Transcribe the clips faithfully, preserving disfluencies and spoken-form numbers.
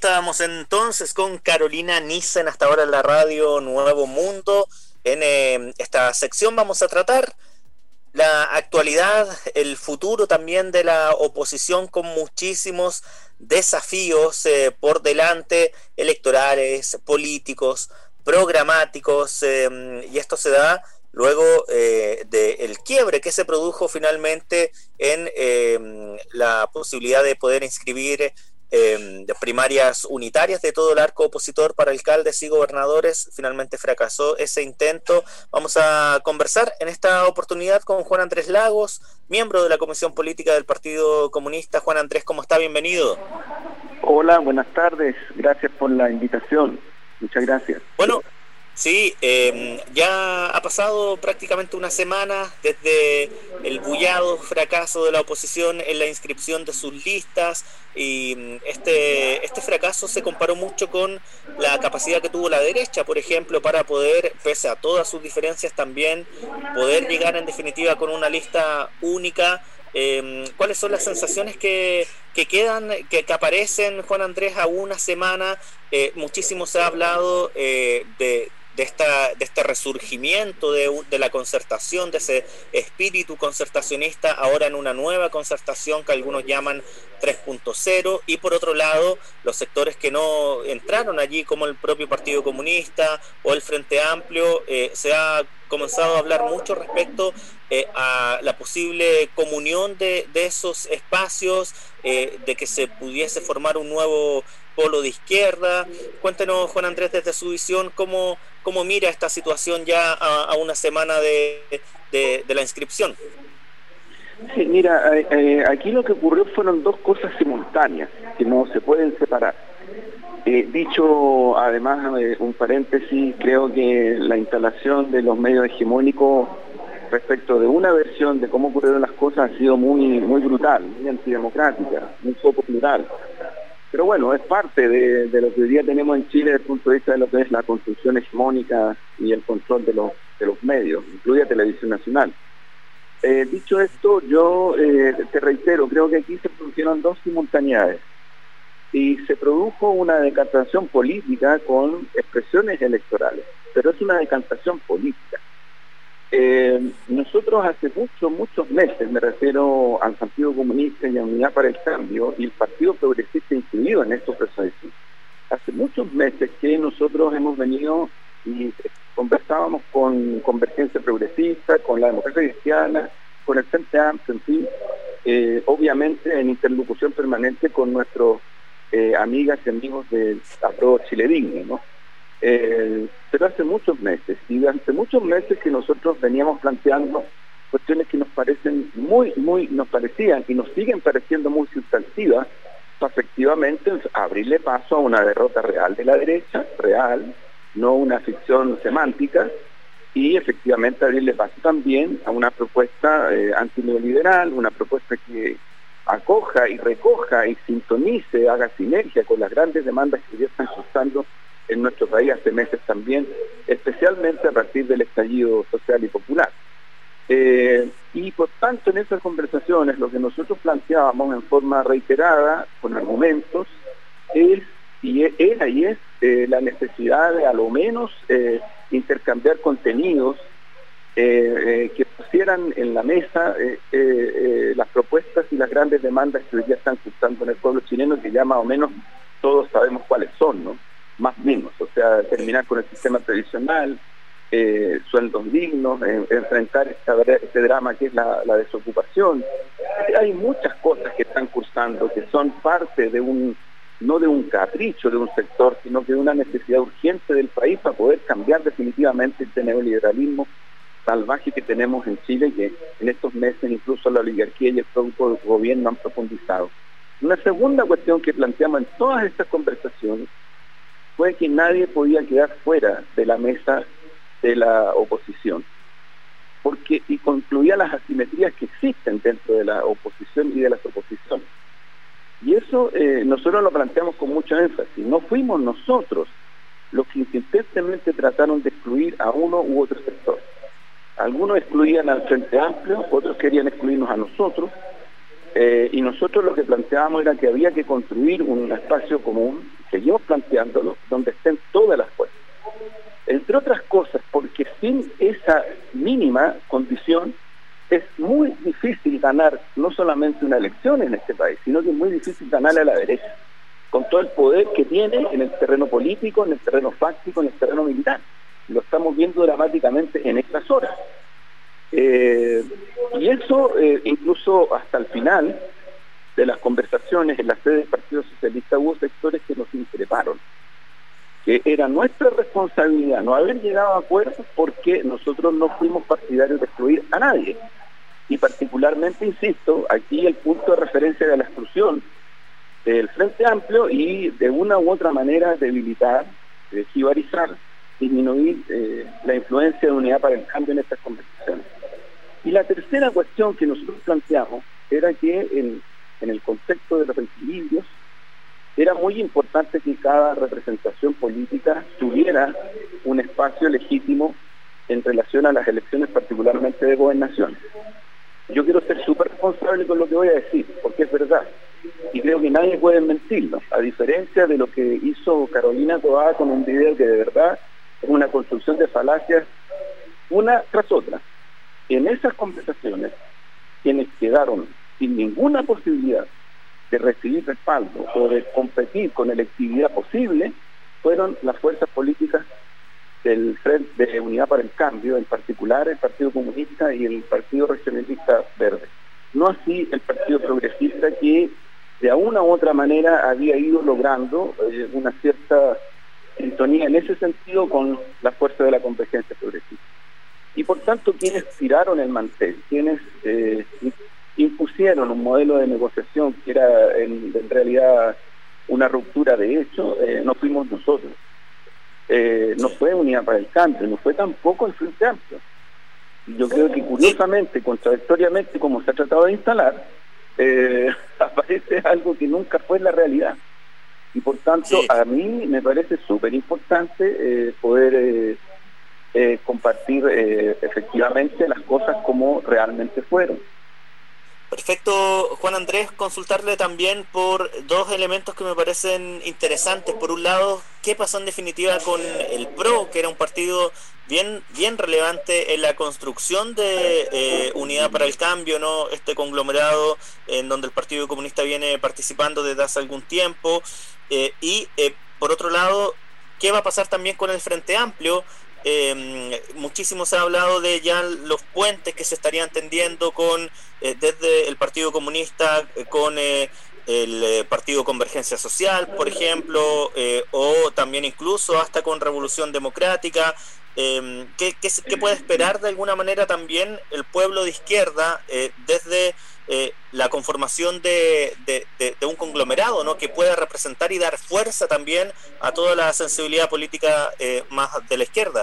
estábamos entonces con Carolina Nissen, hasta ahora en la radio Nuevo Mundo. En eh, esta sección vamos a tratar la actualidad, el futuro también de la oposición, con muchísimos desafíos eh, por delante, electorales, políticos, programáticos, eh, y esto se da luego eh, del quiebre que se produjo finalmente en eh, la posibilidad de poder inscribir Eh, de primarias unitarias de todo el arco opositor para alcaldes y gobernadores. Finalmente fracasó ese intento. Vamos a conversar en esta oportunidad con Juan Andrés Lagos, miembro de la Comisión Política del Partido Comunista. Juan Andrés, ¿cómo está? Bienvenido. Hola, buenas tardes. Gracias por la invitación. Muchas gracias. Bueno, sí, eh, ya ha pasado prácticamente una semana desde el bullado fracaso de la oposición en la inscripción de sus listas, y este, este fracaso se comparó mucho con la capacidad que tuvo la derecha, por ejemplo, para poder, pese a todas sus diferencias, también poder llegar en definitiva con una lista única. Eh, ¿Cuáles son las sensaciones que, que quedan, que, que aparecen, Juan Andrés, a una semana? Eh, muchísimo se ha hablado eh, de de esta de este resurgimiento de, de la concertación, de ese espíritu concertacionista, ahora en una nueva concertación que algunos llaman tres punto cero, y por otro lado los sectores que no entraron allí, como el propio Partido Comunista o el Frente Amplio. Eh, se ha comenzado a hablar mucho respecto eh, a la posible comunión de, de esos espacios, eh, de que se pudiese formar un nuevo polo de izquierda. Cuéntenos, Juan Andrés, desde su visión, cómo, cómo mira esta situación ya a, a una semana de, de, de la inscripción. Sí, mira, eh, eh, aquí lo que ocurrió fueron dos cosas simultáneas, que no se pueden separar. Eh, dicho, además, eh, un paréntesis, creo que la instalación de los medios hegemónicos respecto de una versión de cómo ocurrieron las cosas ha sido muy, muy brutal, muy antidemocrática, muy poco plural. Pero bueno, es parte de, de lo que hoy día tenemos en Chile desde el punto de vista de lo que es la construcción hegemónica y el control de los, de los medios, incluida Televisión Nacional. Eh, dicho esto, yo eh, te reitero, creo que aquí se produjeron dos simultaneidades y se produjo una decantación política con expresiones electorales, pero es una decantación política. Eh, nosotros hace muchos, muchos meses, me refiero al Partido Comunista y a Unidad para el Cambio y el Partido Progresista incluido en estos procesos, hace muchos meses que nosotros hemos venido y conversábamos con Convergencia Progresista, con la Democracia Cristiana, con el Frente Amplio, en fin, eh, obviamente en interlocución permanente con nuestros eh, amigas y amigos de Apruebo Chile Digno, ¿no? Eh, pero hace muchos meses, y hace muchos meses que nosotros veníamos planteando cuestiones que nos parecen muy, muy, nos parecían y nos siguen pareciendo muy sustantivas, para efectivamente abrirle paso a una derrota real de la derecha, real, no una ficción semántica, y efectivamente abrirle paso también a una propuesta eh, antineoliberal, una propuesta que acoja y recoja y sintonice, haga sinergia con las grandes demandas que ya están suscitando en nuestro país hace meses también, especialmente a partir del estallido social y popular. Eh, y por tanto en esas conversaciones lo que nosotros planteábamos en forma reiterada, con argumentos, es y era y es eh, la necesidad de a lo menos eh, intercambiar contenidos eh, eh, que pusieran en la mesa eh, eh, eh, las propuestas y las grandes demandas que hoy día están suscitando en el pueblo chileno, que ya más o menos todos sabemos cuáles son, ¿no? Más o menos, o sea, terminar con el sistema tradicional, eh, sueldos dignos, eh, enfrentar esta, este drama que es la, la desocupación. Hay muchas cosas que están cursando, que son parte de un, no de un capricho de un sector, sino que de una necesidad urgente del país para poder cambiar definitivamente este neoliberalismo salvaje que tenemos en Chile, que en estos meses incluso la oligarquía y el propio gobierno han profundizado. Una segunda cuestión que planteamos en todas estas conversaciones fue que nadie podía quedar fuera de la mesa de la oposición, porque y concluía las asimetrías que existen dentro de la oposición y de las oposiciones. Y eso eh, nosotros lo planteamos con mucho énfasis. No fuimos nosotros los que insistentemente trataron de excluir a uno u otro sector. Algunos excluían al Frente Amplio, otros querían excluirnos a nosotros, eh, y nosotros lo que planteábamos era que había que construir un espacio común seguimos planteándolo, donde estén todas las fuerzas. Entre otras cosas, porque sin esa mínima condición es muy difícil ganar no solamente una elección en este país, sino que es muy difícil ganarle a la derecha, con todo el poder que tiene en el terreno político, en el terreno fáctico, en el terreno militar. Lo estamos viendo dramáticamente en estas horas. Eh, y eso, eh, incluso hasta el final de las conversaciones en la sede del Partido Socialista, hubo sectores que nos increparon, que era nuestra responsabilidad no haber llegado a acuerdos porque nosotros no fuimos partidarios de excluir a nadie. Y particularmente, insisto, aquí el punto de referencia de la exclusión del Frente Amplio y de una u otra manera debilitar, eh, jibarizar, disminuir eh, la influencia de Unidad para el Cambio en estas conversaciones. Y la tercera cuestión que nosotros planteamos era que en, en el contexto de los equilibrios era muy importante que cada representación política tuviera un espacio legítimo en relación a las elecciones, particularmente de gobernación. Yo quiero ser súper responsable con lo que voy a decir, porque es verdad, y creo que nadie puede mentirlo, a diferencia de lo que hizo Carolina Toá con un video que de verdad es una construcción de falacias una tras otra. En esas conversaciones, quienes quedaron sin ninguna posibilidad de recibir respaldo o de competir con electividad posible, fueron las fuerzas políticas del Frente de Unidad para el Cambio, en particular el Partido Comunista y el Partido Regionalista Verde. No así el Partido Progresista, que de una u otra manera había ido logrando eh, una cierta sintonía en ese sentido con la fuerza de la convergencia progresista. Y por tanto, quienes tiraron el mantel, quienes eh, impusieron un modelo de negociación que era en, en realidad una ruptura de hecho, eh, no fuimos nosotros. Eh, no fue Unidad para el Cambio, no fue tampoco el Frente Amplio. Yo creo que curiosamente, contradictoriamente, como se ha tratado de instalar, eh, aparece algo que nunca fue la realidad. Y por tanto, sí. a mí me parece súper importante eh, poder eh, eh, compartir eh, efectivamente las cosas como realmente fueron. Perfecto, Juan Andrés, consultarle también por dos elementos que me parecen interesantes. Por un lado, ¿qué pasó en definitiva con el P R O, que era un partido bien bien relevante en la construcción de eh, Unidad para el Cambio, ¿no? Este conglomerado en donde el Partido Comunista viene participando desde hace algún tiempo? Eh, y, eh, por otro lado, ¿qué va a pasar también con el Frente Amplio? Eh, muchísimo se ha hablado de ya los puentes que se estarían tendiendo con eh, desde el Partido Comunista eh, con eh, el eh, Partido Convergencia Social, por ejemplo, eh, o también incluso hasta con Revolución Democrática. Eh, ¿qué, qué, ¿Qué puede esperar de alguna manera también el pueblo de izquierda eh, desde eh, la conformación de, de, de, de un conglomerado, ¿no? Que pueda representar y dar fuerza también a toda la sensibilidad política eh, más de la izquierda?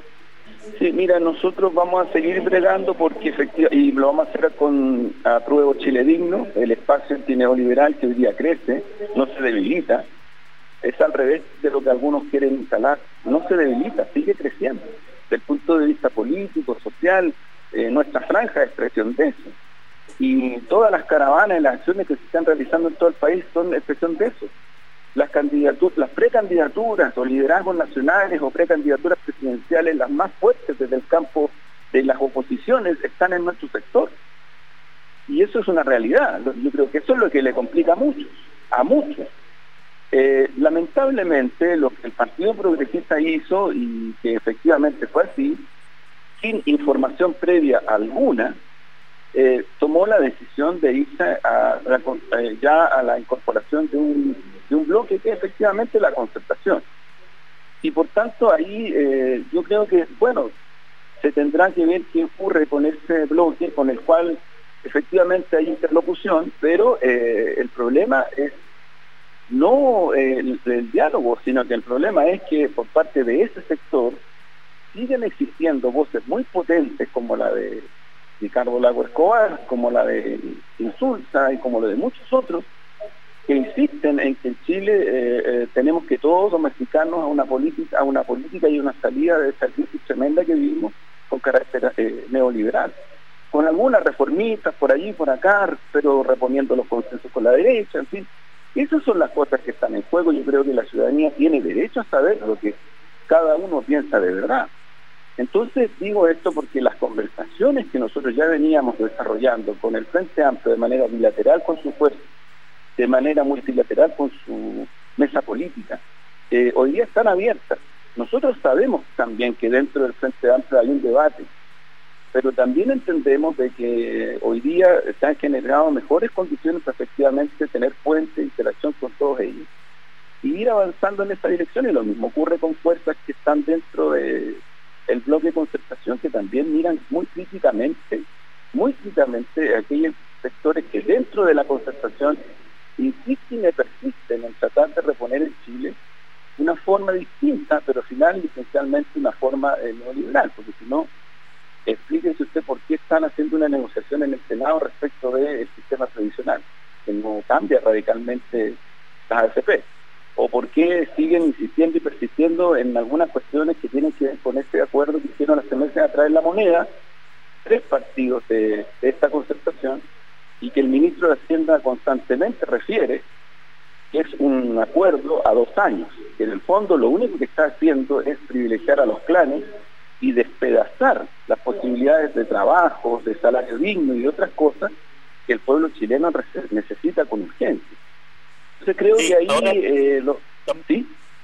Sí, mira, nosotros vamos a seguir bregando porque efectivamente, y lo vamos a hacer con Apruebo Chile Digno, el espacio antineoliberal que hoy día crece, no se debilita, es al revés de lo que algunos quieren instalar, no se debilita, sigue creciendo, desde el punto de vista político, social, eh, nuestra franja de expresión de eso. Y todas las caravanas y las acciones que se están realizando en todo el país son expresión de eso. Las candidaturas, las precandidaturas o liderazgos nacionales o precandidaturas presidenciales, las más fuertes desde el campo de las oposiciones, están en nuestro sector. Y eso es una realidad. Yo creo que eso es lo que le complica a muchos, a muchos. Eh, lamentablemente, lo que el Partido Progresista hizo, y que efectivamente fue así, sin información previa alguna, eh, tomó la decisión de irse a, a, eh, ya a la incorporación de un, de un bloque que es efectivamente la concertación. Y por tanto ahí eh, yo creo que, bueno, se tendrá que ver qué ocurre con ese bloque con el cual efectivamente hay interlocución, pero eh, el problema es no eh, el, el diálogo, sino que el problema es que por parte de ese sector siguen existiendo voces muy potentes como la de Ricardo Lago Escobar, como la de Insulza y como la de muchos otros, que insisten en que en Chile eh, eh, tenemos que todos domesticarnos a una política, a una política y una salida de esa crisis tremenda que vivimos con carácter eh, neoliberal, con algunas reformitas por allí, por acá, pero reponiendo los consensos con la derecha, en fin. Esas son las cosas que están en juego. Yo creo que la ciudadanía tiene derecho a saber lo que cada uno piensa de verdad. Entonces digo esto porque las conversaciones que nosotros ya veníamos desarrollando con el Frente Amplio de manera bilateral con su fuerza, de manera multilateral con su mesa política, eh, hoy día están abiertas. Nosotros sabemos también que dentro del Frente Amplio hay un debate, pero también entendemos de que hoy día se han generado mejores condiciones para efectivamente tener puente, interacción con todos ellos y ir avanzando en esa dirección. Y lo mismo ocurre con fuerzas que están dentro de el bloque de concertación, que también miran muy críticamente, muy críticamente aquellos sectores que dentro de la concertación insisten y persisten en tratar de reponer en Chile una forma distinta, pero final y esencialmente una forma eh, neoliberal, porque si no, explíquese usted por qué están haciendo una negociación en el Senado respecto del sistema tradicional, que no cambia radicalmente las A F P, o por qué siguen insistiendo y persistiendo en algunas cuestiones que tienen que ver con este acuerdo que hicieron hace meses atrás en la moneda, tres partidos de, de esta concertación, y que el ministro de Hacienda constantemente refiere que es un acuerdo a dos años, que en el fondo lo único que está haciendo es privilegiar a los clanes y despedazar las posibilidades de trabajo, de salario digno y de otras cosas que el pueblo chileno necesita con urgencia. Entonces creo sí, que ahí... Ahora, eh, lo, ¿sí?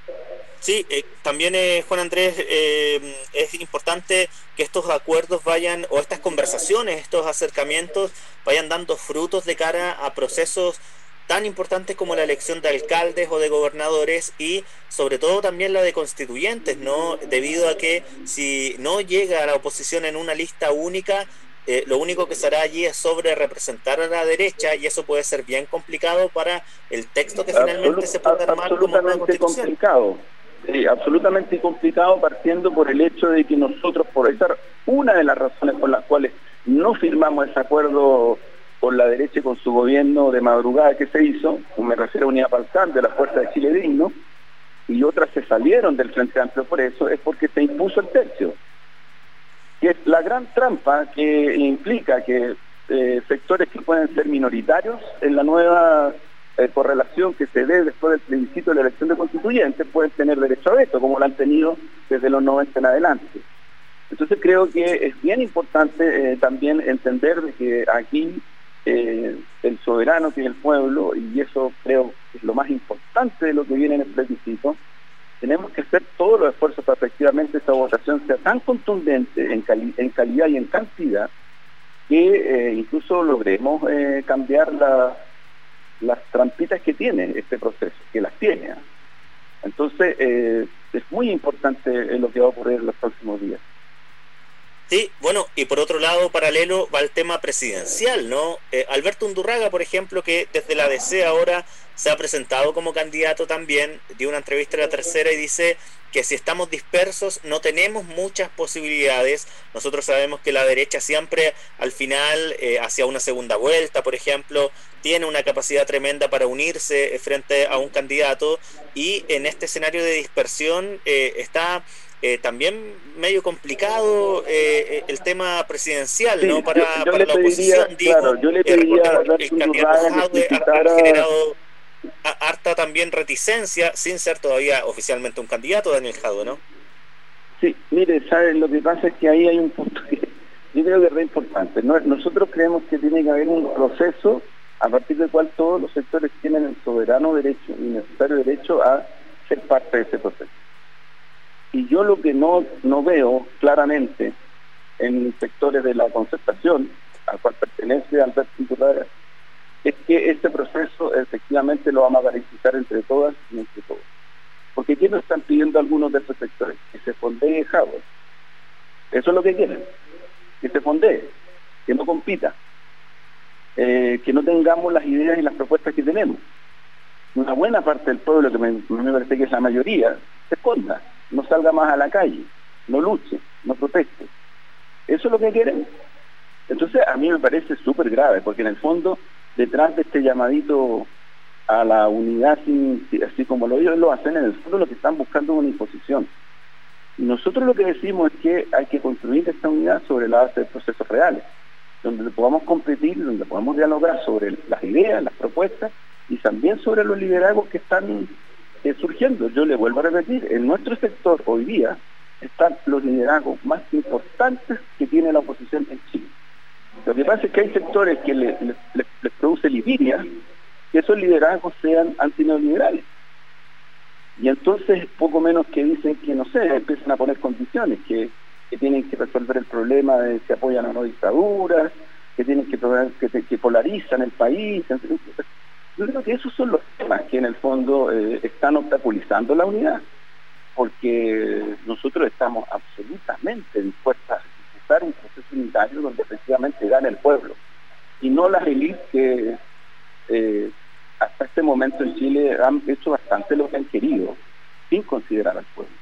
Sí, eh, también eh, Juan Andrés, eh, es importante que estos acuerdos vayan, o estas conversaciones, estos acercamientos, vayan dando frutos de cara a procesos tan importantes como la elección de alcaldes o de gobernadores, y sobre todo también la de constituyentes, ¿no? Debido a que si no llega a la oposición en una lista única, eh, lo único que se hará allí es sobre representar a la derecha, y eso puede ser bien complicado para el texto que finalmente Absolut se pueda armar como una constitución. Complicado. Sí, absolutamente complicado, partiendo por el hecho de que nosotros, por esa, una de las razones por las cuales no firmamos ese acuerdo con la derecha y con su gobierno de madrugada que se hizo, me refiero a Unidad Palzán, de la Fuerza de Chile Digno, y otras se salieron del Frente Amplio por eso, es porque se impuso el tercio, que es la gran trampa que implica que eh, sectores que pueden ser minoritarios en la nueva eh, correlación que se dé después del plebiscito de la elección de constituyentes pueden tener derecho a veto, como lo han tenido desde los noventa en adelante. Entonces creo que es bien importante eh, también entender de que aquí eh, el soberano, que es el pueblo, y eso creo que es lo más importante de lo que viene en el plebiscito, tenemos que hacer todos los esfuerzos para efectivamente esta votación sea tan contundente en, cali en calidad y en cantidad que eh, incluso logremos eh, cambiar la, las trampitas que tiene este proceso, que las tiene. ¿eh? Entonces eh, es muy importante lo que va a ocurrir en los próximos días. Sí, bueno, y por otro lado, paralelo, va el tema presidencial, ¿no? Eh, Alberto Undurraga, por ejemplo, que desde la D C ahora se ha presentado como candidato también, dio una entrevista a La Tercera y dice que si estamos dispersos no tenemos muchas posibilidades. Nosotros sabemos que la derecha siempre al final, eh, hacia una segunda vuelta, por ejemplo, tiene una capacidad tremenda para unirse frente a un candidato, y en este escenario de dispersión eh, está... Eh, también medio complicado eh, el tema presidencial, sí, ¿no? Para, yo, yo para la pediría, oposición, digo, claro, yo le pediría eh, a el candidato Jadwe ha, ha generado a, harta también reticencia, sin ser todavía oficialmente un candidato, Daniel Jadwe, ¿no? Sí, mire, ¿sabes? Lo que pasa es que ahí hay un punto que yo creo que es re importante. ¿no? Nosotros creemos que tiene que haber un proceso a partir del cual todos los sectores tienen el soberano derecho y necesario derecho a ser parte de ese proceso. Y yo lo que no, no veo claramente en sectores de la concertación, al cual pertenece Alberto Undurraga, es que este proceso efectivamente lo vamos a garantizar entre todas y entre todos. Porque ¿qué nos están pidiendo algunos de esos sectores? Que se fondee Jadwe. Eso es lo que quieren, que se fondee, que no compita, eh, que no tengamos las ideas y las propuestas que tenemos. Una buena parte del pueblo, que me, me parece que es la mayoría, se esconda, no salga más a la calle, no luche, no proteste. Eso es lo que quieren. Entonces a mí me parece súper grave, porque en el fondo, detrás de este llamadito a la unidad, sin, así como lo ellos lo hacen, en el fondo lo que están buscando es una imposición. Y nosotros lo que decimos es que hay que construir esta unidad sobre la base de procesos reales, donde podamos competir, donde podamos dialogar sobre las ideas, las propuestas, y también sobre los liderazgos que están eh, surgiendo. Yo le vuelvo a repetir, en nuestro sector hoy día están los liderazgos más importantes que tiene la oposición en Chile. Lo que pasa es que hay sectores que les le, le, le produce lividia que esos liderazgos sean antineoliberales. Y entonces poco menos que dicen que, no sé, empiezan a poner condiciones, que, que tienen que resolver el problema de que apoyan a no dictaduras, que tienen que, que, que polarizan el país. Yo creo que esos son los temas que en el fondo eh, están obstaculizando la unidad, porque nosotros estamos absolutamente dispuestos a ejecutar un proceso unitario donde efectivamente gane el pueblo, y no las élites que eh, hasta este momento en Chile han hecho bastante lo que han querido, sin considerar al pueblo.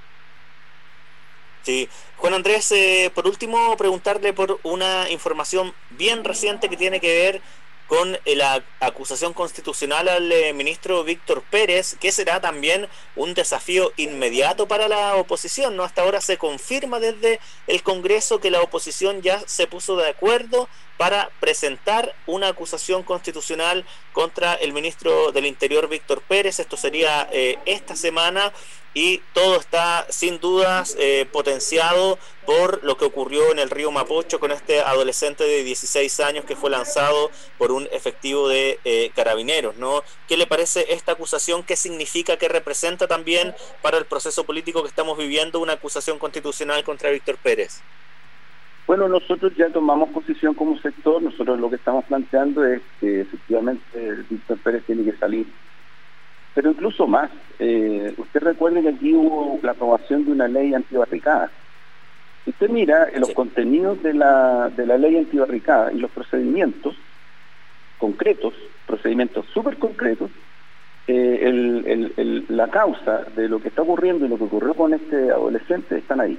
Sí, Juan Andrés, eh, por último, preguntarle por una información bien reciente que tiene que ver con la acusación constitucional al eh, ministro Víctor Pérez, que será también un desafío inmediato para la oposición, ¿no? Hasta ahora se confirma desde el Congreso que la oposición ya se puso de acuerdo para presentar una acusación constitucional contra el ministro del Interior Víctor Pérez. Esto sería eh, esta semana, y todo está sin dudas eh, potenciado por lo que ocurrió en el río Mapocho con este adolescente de dieciséis años que fue lanzado por un efectivo de eh, carabineros, ¿no? ¿Qué le parece esta acusación? ¿Qué significa? ¿Qué representa también para el proceso político que estamos viviendo una acusación constitucional contra Víctor Pérez? Bueno, nosotros ya tomamos posición como sector. Nosotros lo que estamos planteando es que efectivamente Víctor Pérez tiene que salir. Pero incluso más, eh, usted recuerde que aquí hubo la aprobación de una ley antibarricada. Si usted mira en los sí. contenidos de la, de la ley antibarricada y los procedimientos concretos, procedimientos súper concretos, eh, el, el, el, la causa de lo que está ocurriendo y lo que ocurrió con este adolescente están ahí.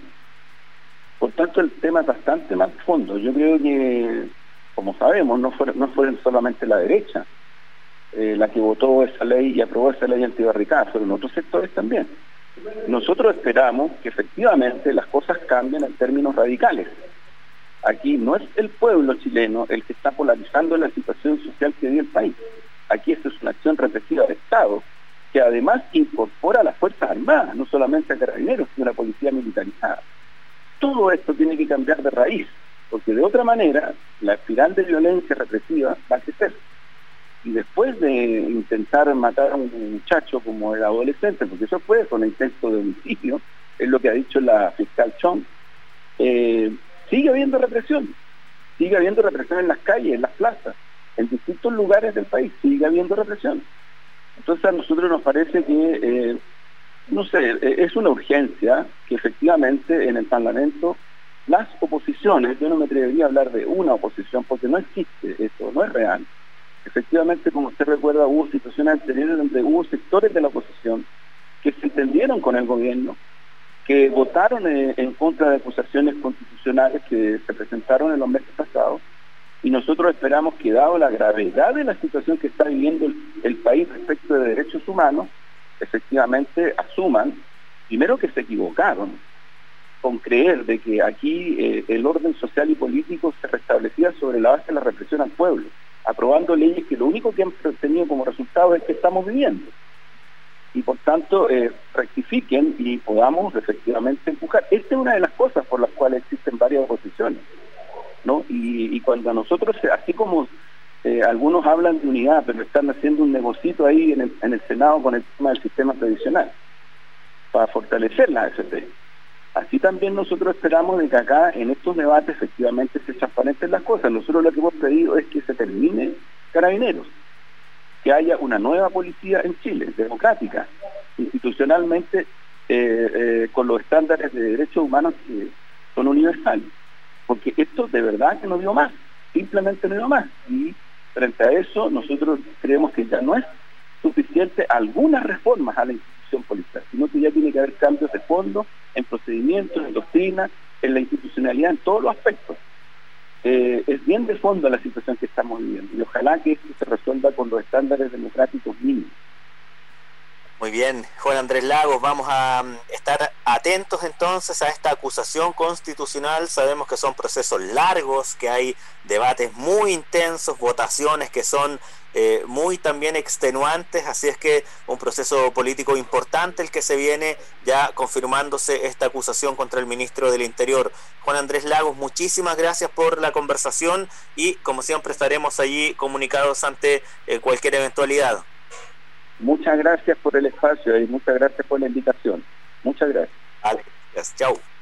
Por tanto, el tema es bastante más fondo. Yo creo que, como sabemos, no fue, no fue solamente la derecha eh, la que votó esa ley y aprobó esa ley antibarricada, fueron otros sectores también. Nosotros esperamos que efectivamente las cosas cambien en términos radicales. Aquí no es el pueblo chileno el que está polarizando la situación social que vive el país. Aquí esto es una acción represiva del Estado, que además incorpora a las Fuerzas Armadas, no solamente a carabineros, sino a la policía militarizada. Todo esto tiene que cambiar de raíz, porque de otra manera la espiral de violencia represiva va a crecer. Y después de intentar matar a un muchacho como el adolescente, porque eso fue con intento de homicidio, es lo que ha dicho la fiscal Chong, eh, sigue habiendo represión, sigue habiendo represión en las calles, en las plazas, en distintos lugares del país, sigue habiendo represión. Entonces a nosotros nos parece que, eh, no sé, es una urgencia que efectivamente en el Parlamento las oposiciones, yo no me atrevería a hablar de una oposición porque no existe eso, no es real. Efectivamente, como usted recuerda, hubo situaciones anteriores donde hubo sectores de la oposición que se entendieron con el gobierno, que votaron en, en contra de acusaciones constitucionales que se presentaron en los meses pasados, y nosotros esperamos que, dado la gravedad de la situación que está viviendo el, el país respecto de derechos humanos, efectivamente asuman, primero, que se equivocaron con creer de que aquí eh, el orden social y político se restablecía sobre la base de la represión al pueblo, aprobando leyes que lo único que han tenido como resultado es que estamos viviendo. Y por tanto, eh, rectifiquen y podamos efectivamente empujar. Esta es una de las cosas por las cuales existen varias oposiciones, ¿no? Y, y cuando a nosotros, así como eh, algunos hablan de unidad, pero están haciendo un negocito ahí en el, en el Senado con el tema del sistema tradicional, para fortalecer la A F P. Así también nosotros esperamos de que acá, en estos debates, efectivamente se transparenten las cosas. Nosotros lo que hemos pedido es que se termine Carabineros, que haya una nueva policía en Chile, democrática, institucionalmente, eh, eh, con los estándares de derechos humanos que son universales. Porque esto de verdad que no dio más, simplemente no dio más. Y frente a eso, nosotros creemos que ya no es suficiente algunas reformas a la institución policial, sino que ya tiene que haber cambios de fondo en procedimientos, en doctrina, en la institucionalidad, en todos los aspectos. Eh, es bien de fondo la situación que estamos viviendo y ojalá que esto se resuelva con los estándares democráticos mínimos. Muy bien, Juan Andrés Lagos, vamos a estar atentos entonces a esta acusación constitucional. Sabemos que son procesos largos, que hay debates muy intensos, votaciones que son eh, muy también extenuantes, así es que un proceso político importante el que se viene, ya confirmándose esta acusación contra el ministro del Interior. Juan Andrés Lagos, muchísimas gracias por la conversación y como siempre estaremos allí comunicados ante eh, cualquier eventualidad. Muchas gracias por el espacio y muchas gracias por la invitación. Muchas gracias. Vale, gracias. Chao.